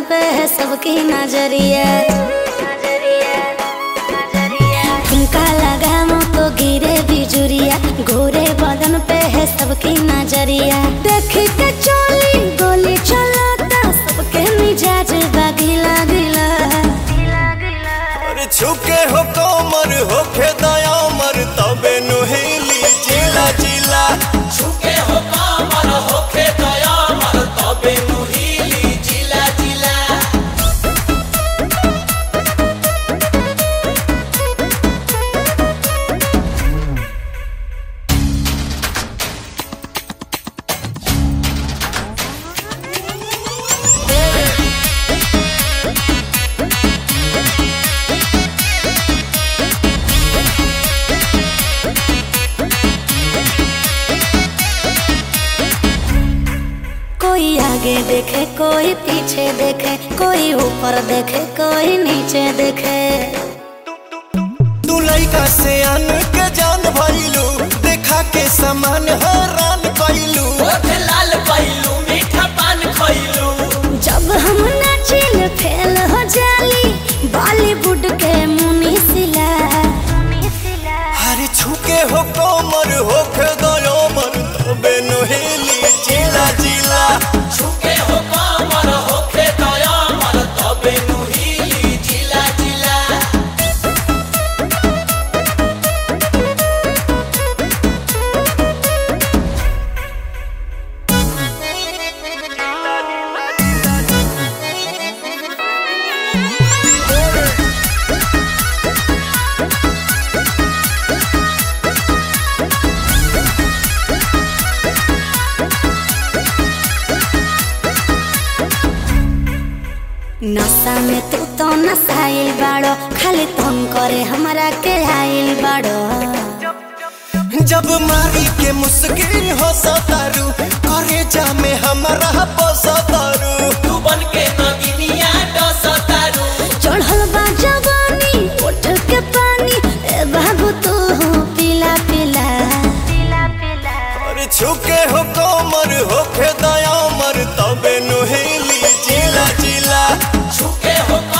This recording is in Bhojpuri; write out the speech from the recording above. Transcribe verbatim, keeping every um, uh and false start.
पे है सबकी नजरिया। ठुमका लगा मुँह तो गिरे बिजुरिया, गोरे बदन पे है सबकी नजरिया। देख के चोली गोली चलाता सबके मिजाज बागिला गिला। अरे छुके हो कोमर होके दयामर तबे नुहेली जिला जिला। छुके हो कोमर होके दयामर तबे नुहेली जिला जिला। कोई आगे देखे कोई पीछे देखे, कोई ऊपर देखे कोई नीचे देखे। तू लइका से अन के जान भइलू, देखा के समान हैरान कइलू। ओठ लाल कइलू मीठा पान खइलू। जब हम नाचिल फेल हो जाली बॉलीवुड के मुनी सिला। अरे छुके हो कोमर होके दयामर तबे नुहेली जिला जिला। छुके हो कोमर होके दयामर तबे नुहेली जिला जिला। नशा में तू तो नसाइल बाड़ो, खाली तुम करे हमरा के आइल बाड़ो। जब मारी के मुस्किन हो सतारू, करे जा में हमारा बसतारू। तू बन के नगिनिया डसतारू। चढ़ल बा जवानी उठ के पानी, ए बाबू तू पिला पिला। अरे छुके हो कोमर होके दयामर तबे नुहेली जिला जिला। छुके हो